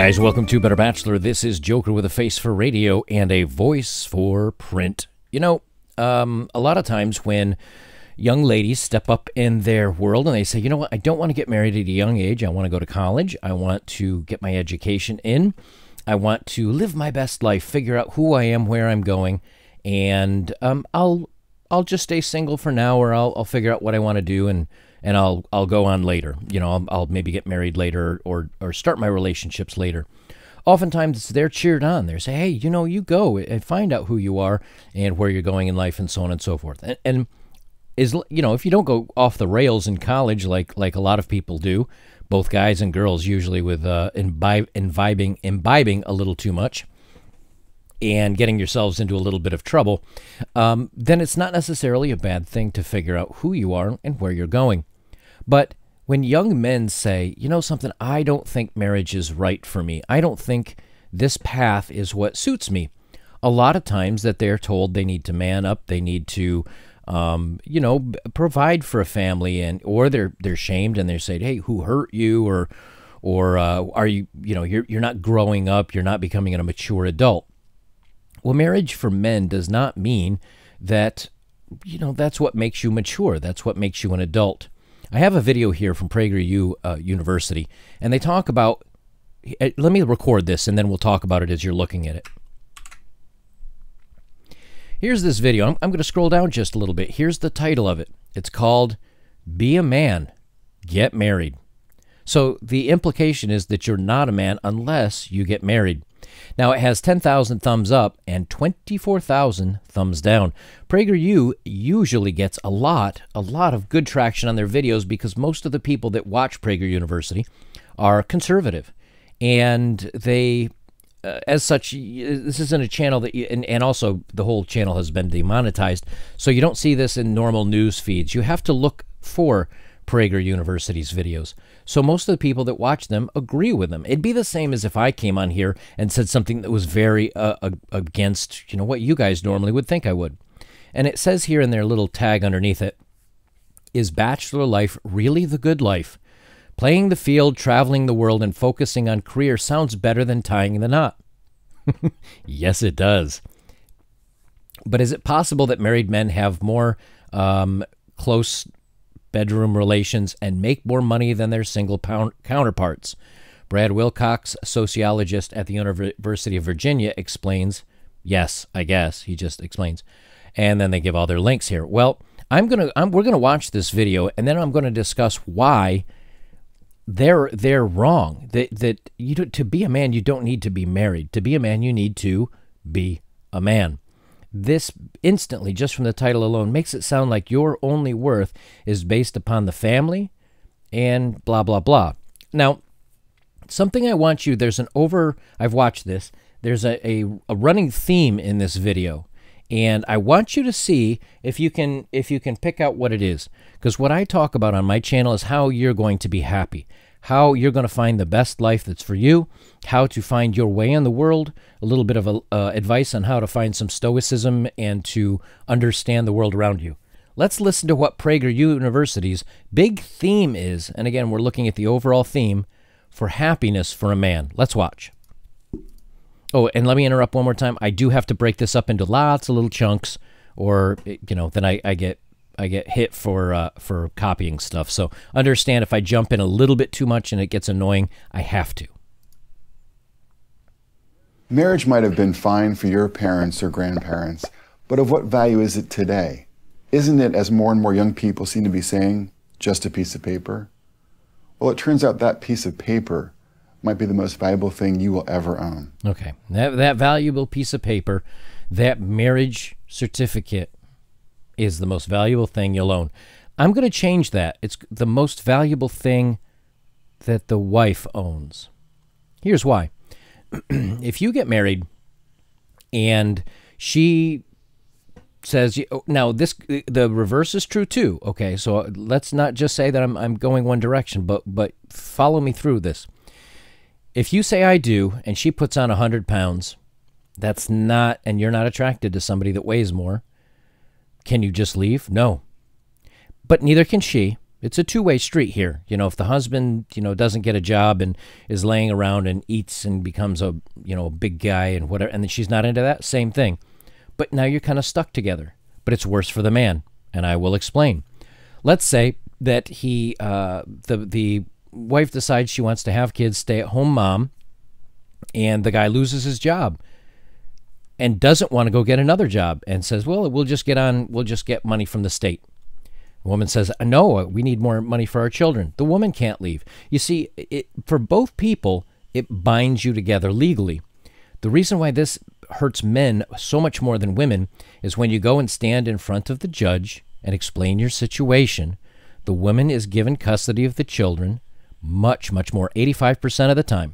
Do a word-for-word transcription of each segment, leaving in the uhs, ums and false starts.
Guys, welcome to Better Bachelor. This is Joker with a face for radio and a voice for print. You know, um, a lot of times when young ladies step up in their world and they say, you know what, I don't want to get married at a young age. I want to go to college. I want to get my education in. I want to live my best life, figure out who I am, where I'm going, and um, I'll I'll just stay single for now, or I'll I'll figure out what I want to do, and and I'll I'll go on later. You know, I'll, I'll maybe get married later, or or start my relationships later. Oftentimes, they're cheered on. They say, hey, you know, you go and find out who you are and where you're going in life, and so on and so forth. And, and is you know, if you don't go off the rails in college like like a lot of people do, both guys and girls usually with uh, imbibe, imbibing imbibing a little too much and getting yourselves into a little bit of trouble, um, then it's not necessarily a bad thing to figure out who you are and where you're going. But when young men say, you know something, I don't think marriage is right for me, I don't think this path is what suits me, a lot of times that they're told they need to man up, they need to, um, you know, provide for a family, and or they're they're shamed and they're saying, hey, who hurt you, or or uh, are you, you know, you're you're not growing up, you're not becoming a mature adult. Well, marriage for men does not mean that, you know, that's what makes you mature. That's what makes you an adult. I have a video here from PragerU uh, University, and they talk about, let me record this, and then we'll talk about it as you're looking at it. Here's this video. I'm, I'm going to scroll down just a little bit. Here's the title of it. It's called, Be a Man, Get Married. So the implication is that you're not a man unless you get married. Now, it has ten thousand thumbs up and twenty-four thousand thumbs down. PragerU usually gets a lot, a lot of good traction on their videos because most of the people that watch Prager University are conservative. And they, uh, as such, this isn't a channel that, you, and, and also the whole channel has been demonetized, so you don't see this in normal news feeds. You have to look for Prager University's videos. So most of the people that watch them agree with them. It'd be the same as if I came on here and said something that was very uh, against, you know, what you guys normally would think I would. And it says here in their little tag underneath it, is bachelor life really the good life? Playing the field, traveling the world, and focusing on career sounds better than tying the knot. Yes, it does. But is it possible that married men have more um, close bedroom relations and make more money than their single pound counterparts? Brad Wilcox, a sociologist at the University of Virginia, explains, yes, I guess, he just explains. And then they give all their links here. Well, I'm gonna, I'm, we're gonna watch this video, and then I'm gonna discuss why they're they're wrong. That that you do, to be a man, you don't need to be married. To be a man, you need to be a man. This instantly, just from the title alone, makes it sound like your only worth is based upon the family and blah, blah, blah. Now, something I want you, there's an over, I've watched this, there's a, a, a running theme in this video, and I want you to see if you can, if you can pick out what it is. Because what I talk about on my channel is how you're going to be happy, how you're going to find the best life that's for you, how to find your way in the world, a little bit of a, uh, advice on how to find some stoicism and to understand the world around you. Let's listen to what Prager University's big theme is. And again, we're looking at the overall theme for happiness for a man. Let's watch. Oh, and let me interrupt one more time. I do have to break this up into lots of little chunks, or, you know, then I, I get... I get hit for uh, for copying stuff. So understand if I jump in a little bit too much and it gets annoying, I have to. Marriage might have been fine for your parents or grandparents, but of what value is it today? Isn't it, as more and more young people seem to be saying, just a piece of paper? Well, it turns out that piece of paper might be the most valuable thing you will ever own. Okay, that, that valuable piece of paper, that marriage certificate, is the most valuable thing you'll own. I'm going to change that. It's the most valuable thing that the wife owns. Here's why. If you get married and she says, now this, the reverse is true too. Okay, so let's not just say that I'm, I'm going one direction, but, but follow me through this. If you say I do and she puts on one hundred pounds, that's not, and you're not attracted to somebody that weighs more, can you just leave? No. But neither can she, It's a two-way street here. You know, if the husband, you know, doesn't get a job and is laying around and eats and becomes a, you know, a big guy and whatever, and then she's not into that, same thing. But now you're kind of stuck together. But it's worse for the man, and I will explain. Let's say that he, uh, the the wife decides she wants to have kids, stay-at-home mom, and the guy loses his job and doesn't want to go get another job and says, well, we'll just get on, we'll just get money from the state. The woman says, no, we need more money for our children. The woman can't leave. You see, it, for both people, it binds you together legally. The reason why this hurts men so much more than women is when you go and stand in front of the judge and explain your situation, the woman is given custody of the children much, much more, eighty-five percent of the time.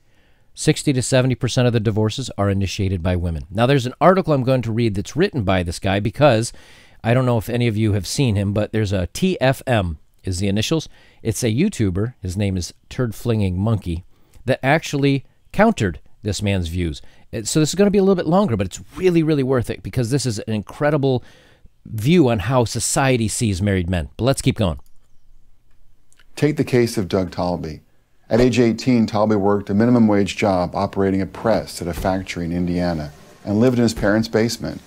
sixty to seventy percent of the divorces are initiated by women. Now, there's an article I'm going to read that's written by this guy because I don't know if any of you have seen him, but there's a T F M is the initials. It's a YouTuber. His name is Turd Flinging Monkey that actually countered this man's views. So this is going to be a little bit longer, but it's really, really worth it because this is an incredible view on how society sees married men. But let's keep going. Take the case of Doug Talby. At age eighteen, Talby worked a minimum wage job operating a press at a factory in Indiana and lived in his parents' basement.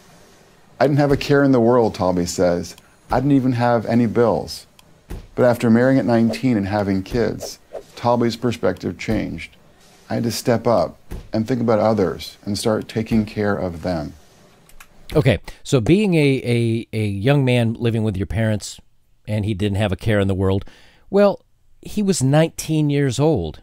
I didn't have a care in the world, Talby says. I didn't even have any bills. But after marrying at nineteen and having kids, Talby's perspective changed. I had to step up and think about others and start taking care of them. Okay, so being a, a, a young man living with your parents and he didn't have a care in the world, well, he was nineteen years old.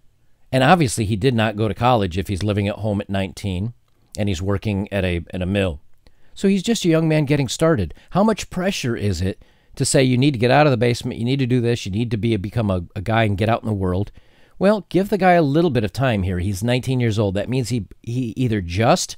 And obviously he did not go to college if he's living at home at nineteen and he's working at a at a mill. So he's just a young man getting started. How much pressure is it to say you need to get out of the basement, you need to do this, you need to be a, become a, a guy and get out in the world? Well, give the guy a little bit of time here. He's nineteen years old. That means he he either just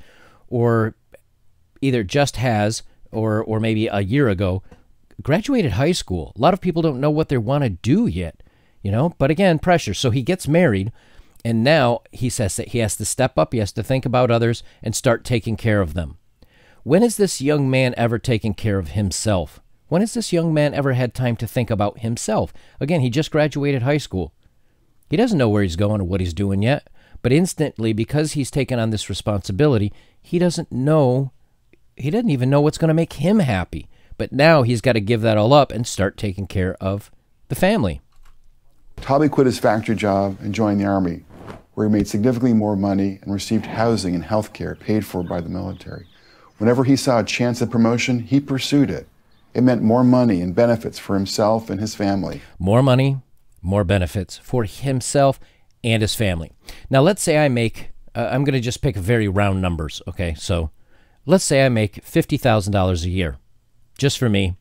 or either just has or or maybe a year ago graduated high school. A lot of people don't know what they want to do yet, you know, but again, pressure. So he gets married and now he says that he has to step up, he has to think about others and start taking care of them. When has this young man ever taken care of himself? When has this young man ever had time to think about himself? Again, he just graduated high school. He doesn't know where he's going or what he's doing yet, but instantly, because he's taken on this responsibility, he doesn't know, he doesn't even know what's going to make him happy. But now he's got to give that all up and start taking care of the family. Talby quit his factory job and joined the Army, where he made significantly more money and received housing and health care paid for by the military. Whenever he saw a chance at promotion, he pursued it. It meant more money and benefits for himself and his family. More money, more benefits for himself and his family. Now, let's say I make, uh, I'm going to just pick very round numbers, okay? So let's say I make fifty thousand dollars a year, just for me.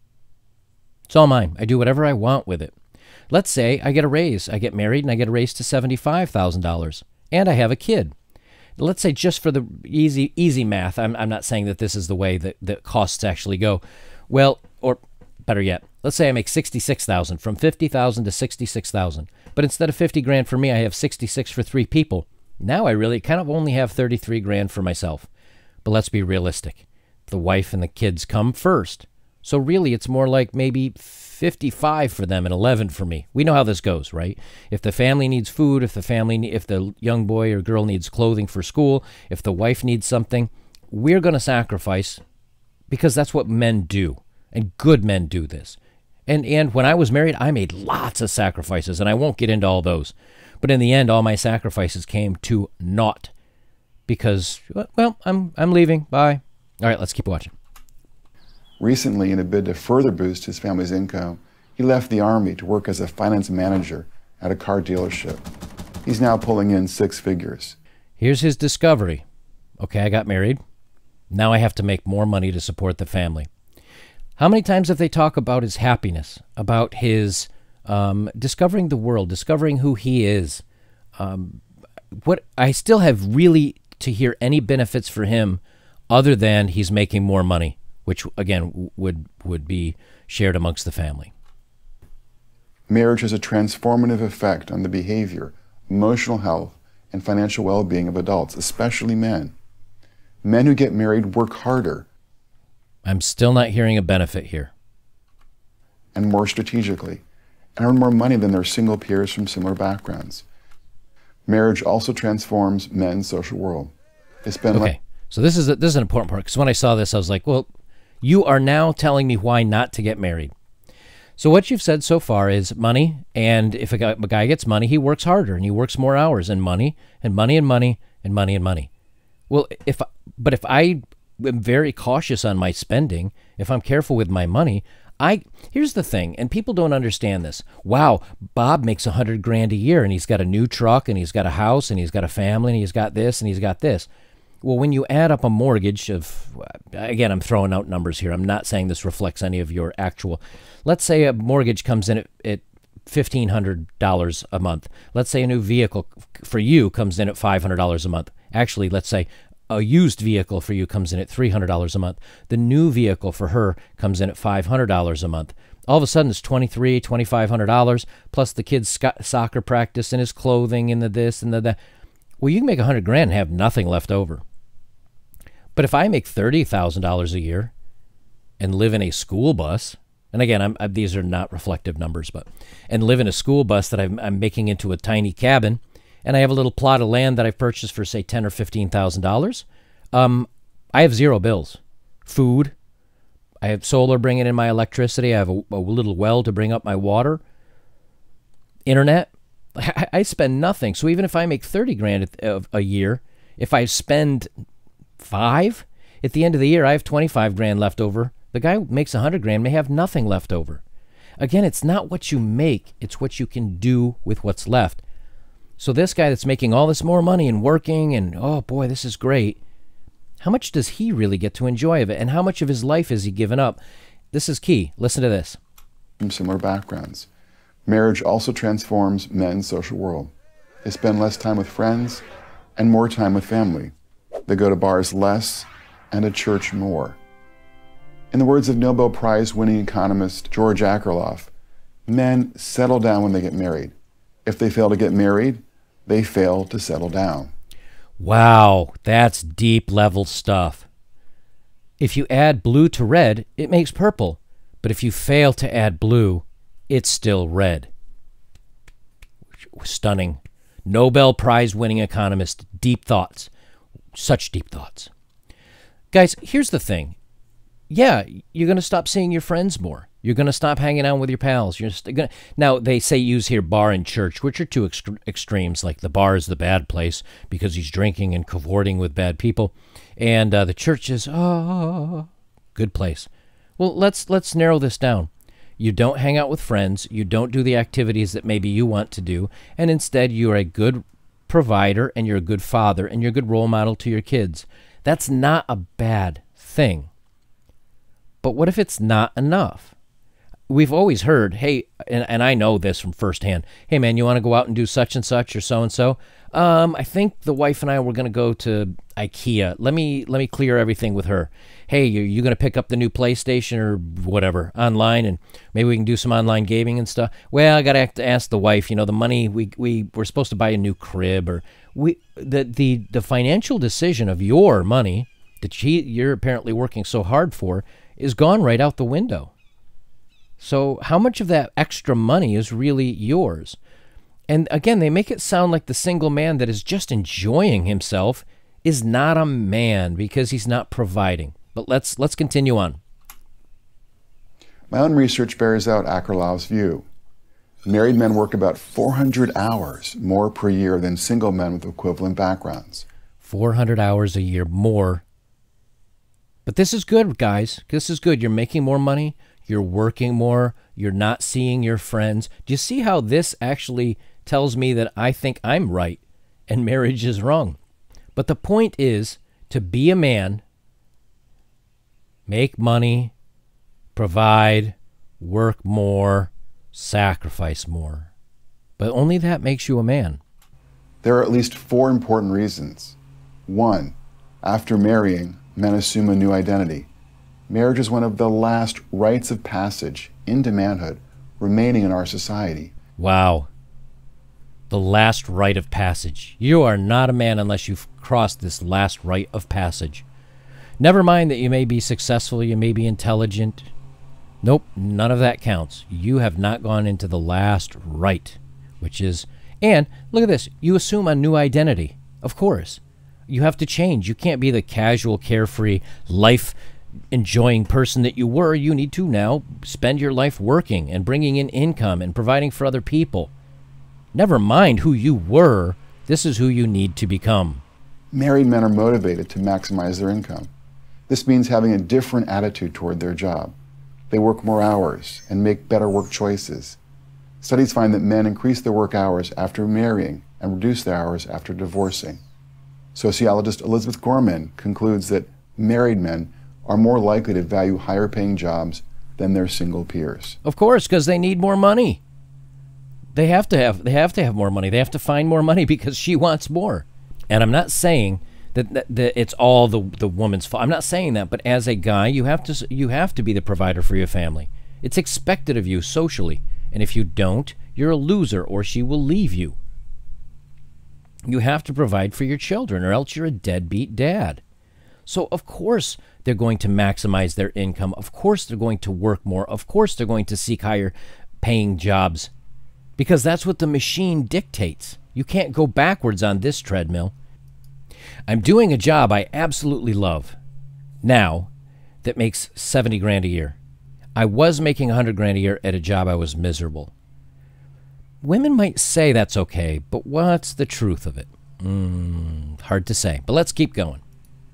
It's all mine. I do whatever I want with it. Let's say I get a raise. I get married and I get a raise to seventy-five thousand dollars, and I have a kid. Let's say just for the easy easy math, I'm, I'm not saying that this is the way that the costs actually go. Well, or better yet, let's say I make sixty-six thousand dollars, from fifty thousand dollars to sixty-six thousand dollars. But instead of fifty grand for me, I have sixty-six for three people. Now I really kind of only have thirty-three grand for myself. But let's be realistic. The wife and the kids come first. So really, it's more like maybe fifty-five for them and eleven for me. We know how this goes, right? If the family needs food, if the family, if the young boy or girl needs clothing for school, if the wife needs something, we're going to sacrifice because that's what men do, and good men do this. And and when I was married, I made lots of sacrifices, and I won't get into all those. But in the end, all my sacrifices came to naught because, well, I'm I'm leaving. Bye. All right, let's keep watching. Recently, in a bid to further boost his family's income, he left the Army to work as a finance manager at a car dealership. He's now pulling in six figures. Here's his discovery. Okay, I got married. Now I have to make more money to support the family. How many times have they talked about his happiness, about his um, discovering the world, discovering who he is? Um, what I still have really to hear any benefits for him other than he's making more money, which, again, would would be shared amongst the family. Marriage has a transformative effect on the behavior, emotional health, and financial well-being of adults, especially men. Men who get married work harder. I'm still not hearing a benefit here. And more strategically. and earn more money than their single peers from similar backgrounds. Marriage also transforms men's social world. They spend Okay, so this is a, this is an important part, because when I saw this, I was like, well, you are now telling me why not to get married. So what you've said so far is money, and if a guy, a guy gets money, he works harder, and he works more hours, and money, and money, and money, and money, and money. Well, if but if I am very cautious on my spending, if I'm careful with my money, I here's the thing, and people don't understand this. Wow, Bob makes a hundred grand a year, and he's got a new truck, and he's got a house, and he's got a family, and he's got this, and he's got this. Well, when you add up a mortgage of, again, I'm throwing out numbers here. I'm not saying this reflects any of your actual. Let's say a mortgage comes in at, at fifteen hundred dollars a month. Let's say a new vehicle for you comes in at five hundred dollars a month. Actually, let's say a used vehicle for you comes in at three hundred dollars a month. The new vehicle for her comes in at five hundred dollars a month. All of a sudden, it's twenty-three hundred dollars, twenty-five hundred dollars, plus the kid's soccer practice and his clothing and the this and the that. Well, you can make a hundred grand and have nothing left over. But if I make thirty thousand dollars a year and live in a school bus, and again, I'm, I, these are not reflective numbers, but and live in a school bus that I'm, I'm making into a tiny cabin, and I have a little plot of land that I've purchased for, say, ten or fifteen thousand dollars, um, I have zero bills. Food, I have solar bringing in my electricity. I have a, a little well to bring up my water. Internet, I, I spend nothing. So even if I make thirty grand a, a year, if I spend five, at the end of the year, I have twenty-five grand left over. The guy who makes a hundred grand may have nothing left over. Again, it's not what you make, it's what you can do with what's left. So this guy that's making all this more money and working and, oh boy, this is great. How much does he really get to enjoy of it? And how much of his life has he given up? This is key. Listen to this. From similar backgrounds. Marriage also transforms men's social world. They spend less time with friends and more time with family. They go to bars less and to church more. In the words of Nobel Prize winning economist George Akerlof, men settle down when they get married. If they fail to get married, they fail to settle down. Wow, that's deep level stuff. If you add blue to red, it makes purple. But if you fail to add blue, it's still red. Stunning. Nobel Prize winning economist, deep thoughts. Such deep thoughts. Guys, here's the thing. Yeah, you're going to stop seeing your friends more. You're going to stop hanging out with your pals. You're just gonna... Now, they say use here bar and church, which are two ex extremes. Like the bar is the bad place because he's drinking and cavorting with bad people. And uh, the church is, oh, good place. Well, let's let's narrow this down. You don't hang out with friends. You don't do the activities that maybe you want to do. And instead, you're a good provider and you're a good father and you're a good role model to your kids. That's not a bad thing. But what if it's not enough? We've always heard, hey, and, and I know this from firsthand, hey, man, you want to go out and do such and such or so-and-so? Um, I think the wife and I were going to go to IKEA. Let me let me clear everything with her. Hey, you you going to pick up the new PlayStation or whatever online, and maybe we can do some online gaming and stuff? Well, I got to ask the wife, you know, the money, we, we we're supposed to buy a new crib, or we the, the, the financial decision of your money that she, you're apparently working so hard for is gone right out the window. So how much of that extra money is really yours? And again, they make it sound like the single man that is just enjoying himself is not a man because he's not providing. But let's let's continue on. My own research bears out Akerlof's view. Married men work about four hundred hours more per year than single men with equivalent backgrounds. four hundred hours a year more. But this is good, guys. This is good. You're making more money. You're working more. You're not seeing your friends. Do you see how this actually tells me that I think I'm right and marriage is wrong? But the point is to be a man, make money, provide, work more, sacrifice more. But only that makes you a man. There are at least four important reasons. One, after marrying, men assume a new identity. Marriage is one of the last rites of passage into manhood remaining in our society. Wow. The last rite of passage. You are not a man unless you've crossed this last rite of passage. Never mind that you may be successful, you may be intelligent, Nope, none of that counts. You have not gone into the last rite, which is, and look at this, you assume a new identity. Of course. You have to change. You can't be the casual, carefree, life-enjoying person that you were. You need to now spend your life working and bringing in income and providing for other people. Never mind who you were. This is who you need to become. Married men are motivated to maximize their income. This means having a different attitude toward their job. They work more hours and make better work choices. Studies find that men increase their work hours after marrying and reduce their hours after divorcing. Sociologist Elizabeth Gorman concludes that married men are more likely to value higher paying jobs than their single peers. Of course, because they need more money. They have to have they have to have more money. They have to find more money because she wants more. And I'm not saying that, that, that it's all the the woman's fault. I'm not saying that, but as a guy, you have to you have to be the provider for your family. It's expected of you socially. And if you don't, you're a loser, or she will leave you. You have to provide for your children, or else you're a deadbeat dad. So, of course, they're going to maximize their income. Of course, they're going to work more. Of course, they're going to seek higher paying jobs, because that's what the machine dictates. You can't go backwards on this treadmill. I'm doing a job I absolutely love now that makes seventy grand a year. I was making one hundred grand a year at a job I was miserable. Women might say that's okay, but what's the truth of it? Mm, hard to say, but let's keep going.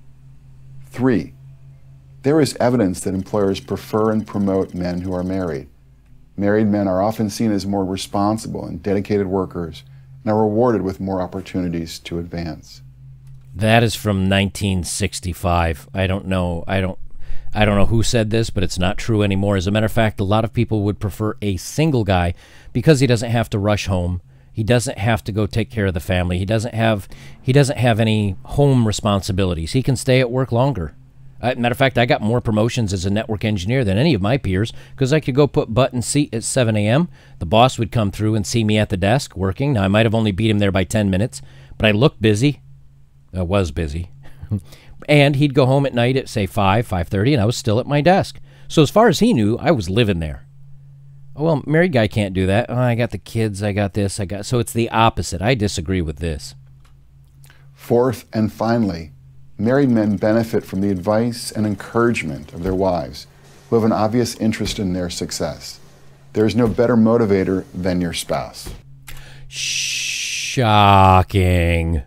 Three, there is evidence that employers prefer and promote men who are married. Married men are often seen as more responsible and dedicated workers and are rewarded with more opportunities to advance. That is from nineteen sixty-five. I don't know. I don't I don't know who said this, but it's not true anymore. As a matter of fact, a lot of people would prefer a single guy because he doesn't have to rush home. He doesn't have to go take care of the family. He doesn't have he doesn't have any home responsibilities. He can stay at work longer. Uh, matter of fact, I got more promotions as a network engineer than any of my peers because I could go put butt in seat at seven A M The boss would come through and see me at the desk working. Now, I might have only beat him there by ten minutes, but I looked busy. I was busy. And he'd go home at night at, say, five, five thirty, and I was still at my desk. So as far as he knew, I was living there. Oh, well, married guy can't do that. Oh, I got the kids, I got this, I got... So it's the opposite. I disagree with this. Fourth, and finally, married men benefit from the advice and encouragement of their wives, who have an obvious interest in their success. There is no better motivator than your spouse. Shocking.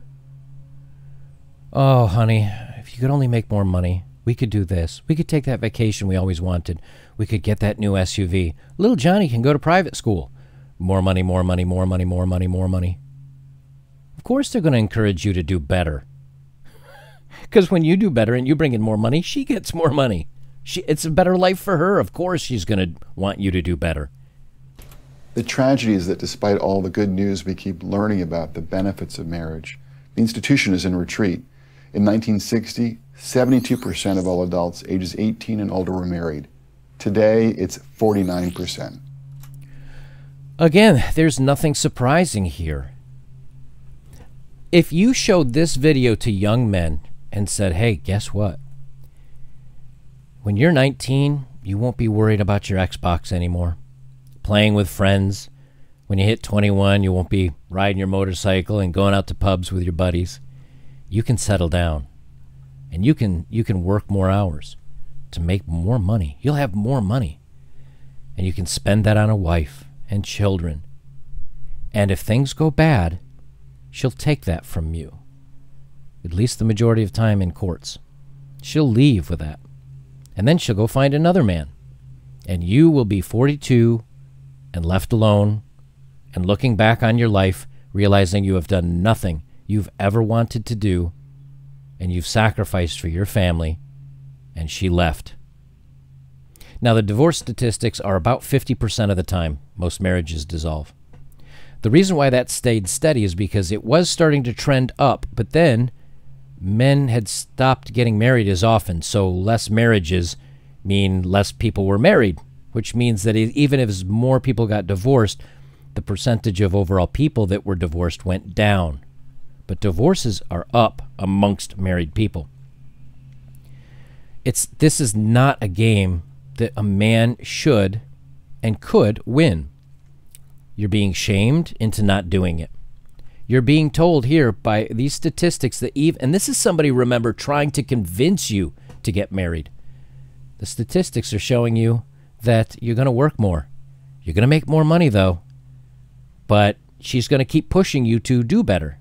Oh, honey, if you could only make more money, we could do this. We could take that vacation we always wanted. We could get that new S U V. Little Johnny can go to private school. More money, more money, more money, more money, more money. Of course they're going to encourage you to do better. Because when you do better and you bring in more money, she gets more money. She, it's a better life for her. Of course she's going to want you to do better. The tragedy is that despite all the good news we keep learning about the benefits of marriage, the institution is in retreat. In nineteen sixty, seventy-two percent of all adults ages eighteen and older were married. Today, it's forty-nine percent. Again, there's nothing surprising here. If you showed this video to young men and said, hey, guess what? When you're nineteen, you won't be worried about your Xbox anymore. Playing with friends. When you hit twenty-one, you won't be riding your motorcycle and going out to pubs with your buddies. You can settle down. And you can you can work more hours to make more money. You'll have more money. And you can spend that on a wife and children. And if things go bad, she'll take that from you. At least the majority of time in courts. She'll leave with that. And then she'll go find another man. And you will be forty-two and left alone and looking back on your life, realizing you have done nothing you've ever wanted to do, and you've sacrificed for your family, and she left. Now, the divorce statistics are about fifty percent of the time most marriages dissolve. The reason why that stayed steady is because it was starting to trend up, but then men had stopped getting married as often, so less marriages mean less people were married, which means that even if more people got divorced, the percentage of overall people that were divorced went down. But divorces are up amongst married people. It's this is not a game that a man should and could win. You're being shamed into not doing it. You're being told here by these statistics that even, and this is somebody, remember, trying to convince you to get married. The statistics are showing you that you're going to work more. You're going to make more money, though. But she's going to keep pushing you to do better.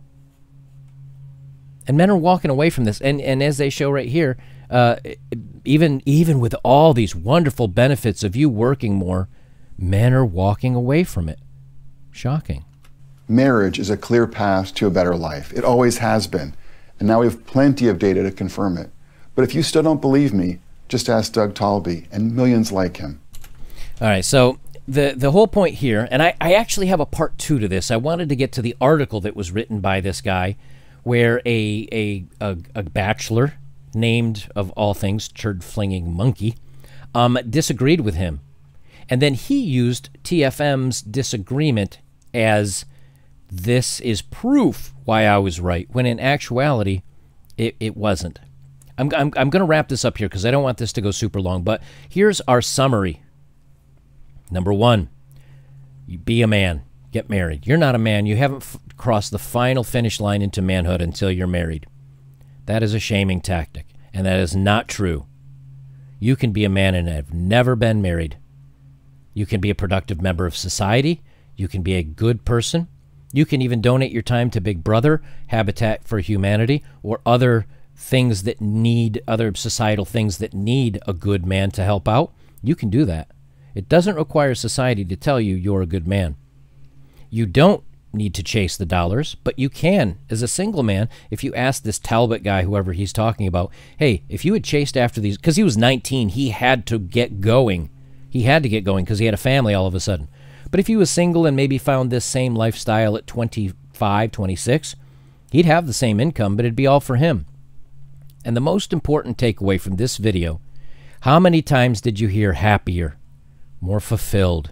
And men are walking away from this. And, and as they show right here, uh, even, even with all these wonderful benefits of you working more, men are walking away from it. Shocking. Marriage is a clear path to a better life. It always has been. And now we have plenty of data to confirm it. But if you still don't believe me, just ask Doug Talby and millions like him. All right, so the, the whole point here, and I, I actually have a part two to this. I wanted to get to the article that was written by this guy where a, a, a, a bachelor named, of all things, turd-flinging monkey, um, disagreed with him. And then he used T F M's disagreement as this is proof why I was right, when in actuality, it, it wasn't. I'm, I'm, I'm going to wrap this up here because I don't want this to go super long, but here's our summary. Number one, you be a man, get married. You're not a man. You haven't f crossed the final finish line into manhood until you're married. That is a shaming tactic, and that is not true. You can be a man and have never been married. You can be a productive member of society. You can be a good person. You can even donate your time to Big Brother, Habitat for Humanity, or other things that need, other societal things that need a good man to help out. You can do that. It doesn't require society to tell you you're a good man. You don't need to chase the dollars, but you can as a single man. If you ask this Talbot guy, whoever he's talking about, hey, if you had chased after these, because he was nineteen, he had to get going. He had to get going because he had a family all of a sudden. But if he was single and maybe found this same lifestyle at twenty-five, twenty-six, he'd have the same income, but it'd be all for him. And the most important takeaway from this video, how many times did you hear happier, more fulfilled?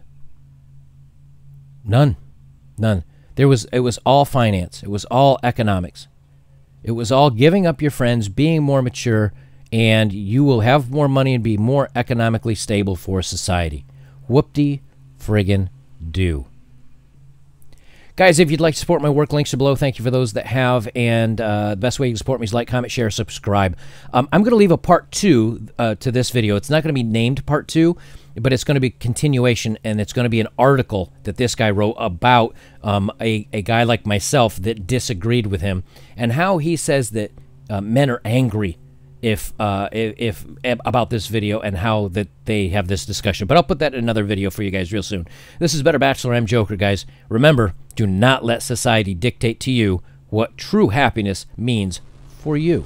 None. None. There was, it was all finance. It was all economics. It was all giving up your friends, being more mature, and you will have more money and be more economically stable for society. Whoop-de-friggin' do. Guys, if you'd like to support my work, links are below. Thank you for those that have. And uh, the best way you can support me is like, comment, share, subscribe. Um, I'm going to leave a part two uh, to this video. It's not going to be named part two, but it's going to be continuation, and it's going to be an article that this guy wrote about um, a, a guy like myself that disagreed with him, and how he says that uh, men are angry if, uh, if, if about this video, and how that they have this discussion. But I'll put that in another video for you guys real soon. This is Better Bachelor. I'm Joker, guys. Remember, do not let society dictate to you what true happiness means for you.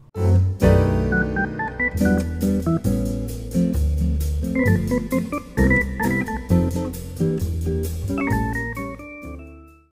Thank you.